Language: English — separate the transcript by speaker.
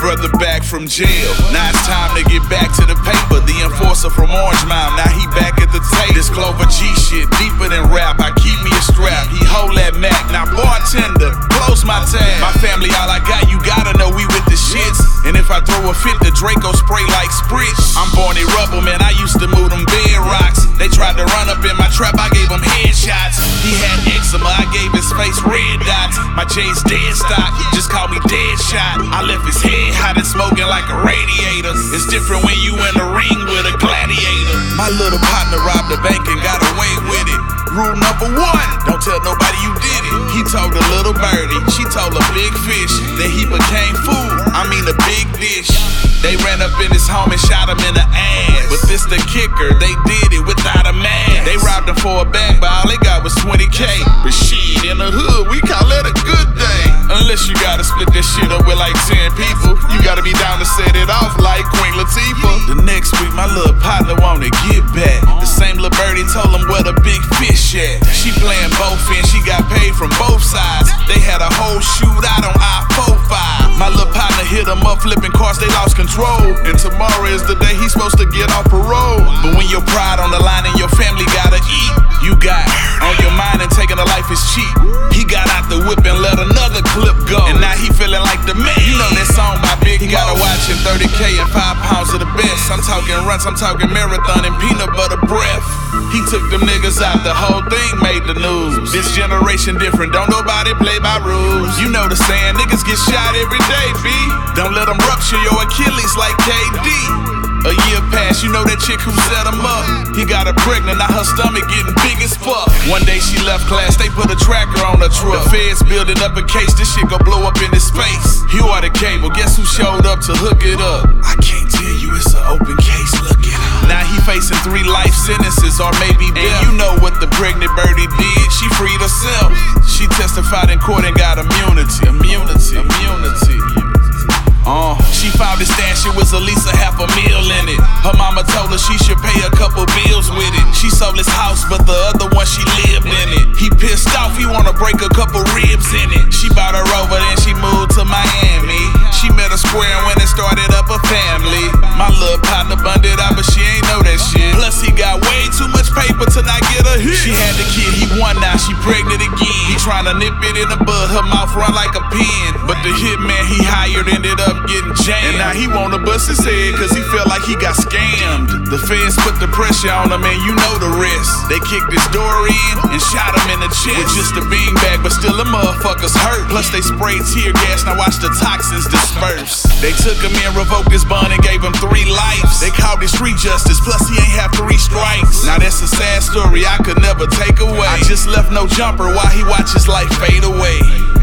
Speaker 1: brother back from jail. Now it's time to get back to the paper. The enforcer from Orange Mound, now he back at the table. This Clover G shit, deeper than rap. I keep me a strap. He hold that Mac. Now bartender, close my tab. My family, all I got, you gotta know we with the shits. And if I throw a fit, the Draco spray like Spritz. I'm born in rubble, man. I used to move them bed rocks. They tried to run up in my trap, I gave him headshots. He had eczema, I gave his face red dots. My J's dead stock, just call me Deadshot. I left his head hot and smoking like a radiator. It's different when you in the ring with a gladiator. My little partner robbed the bank and got away with it. Rule number 1, don't tell nobody you did it. He told a little birdie, she told a big fish. Then he became food, I mean a big dish. They ran up in his home and shot him in the ass. But this the kicker, they did it without a mask. They robbed him for a bag, but all they got was 20K. But shit, in the hood, we call it a good day. Unless you gotta split that shit up with like 10 people. You gotta be down to set it off like Queen Latifah. The next week, my little partner wanna get back. The same little birdie told him where the big fish at. She playing both ends, she got paid from both sides. They had a whole shootout on I-45. My little partner hit him up flipping cars, they lost control. And tomorrow is the day he's supposed to get off parole. But when your pride on the line and your family gotta eat, you got on your mind and taking a life is cheap. He got out the whip and let another clip go. And now he feeling like the man. You know that song by Big He gotta watch him 30K and 5 pounds of the best. I'm talking runs, I'm talking marathon and peanut butter breath. He took them niggas out, the whole thing made the news. This generation different, don't nobody play by rules. You know the saying, niggas get shot every day, B. Don't let them rupture your Achilles like KD. A year passed, you know that chick who set him up. He got her pregnant, now her stomach getting big as fuck. One day she left class, they put a tracker on her truck. The feds building up a case, this shit gon' blow up in his face. You are the cable, guess who showed up to hook it up? I can't tell you, it's an open case, look it up. Now he facing 3 life sentences or maybe death. And you know what the pregnant birdie did, she freed herself. She testified in court and got immunity. She found his stash, it was at least $500,000 in it. Her mama told her she should pay a couple bills with it. She sold his house, but the other one she lived in it. He pissed off, he wanna break a couple ribs in it. She bought her over, then she moved to Miami. She met a square and went and started up a family. My little partner bundled out, but she ain't know that shit. Plus he got way too much paper to not get a hit. She had the kid, he won, now she pregnant again. He tryna nip it in the bud, her mouth run like a pen. But the hitman he hired ended up getting jammed. And now he wanna bust his head cause he felt like he got scammed. The feds put the pressure on him and you know the rest. They kicked his door in and shot him in the chest with just a beanbag, but still the motherfuckers hurt. Plus they sprayed tear gas, now watch the toxins disperse. They took him in, revoked his bond and gave him 3 lives. They called it street justice, plus he ain't have 3 strikes. Now that's a sad story I could never take away. I just left no jumper while he watched his life fade away.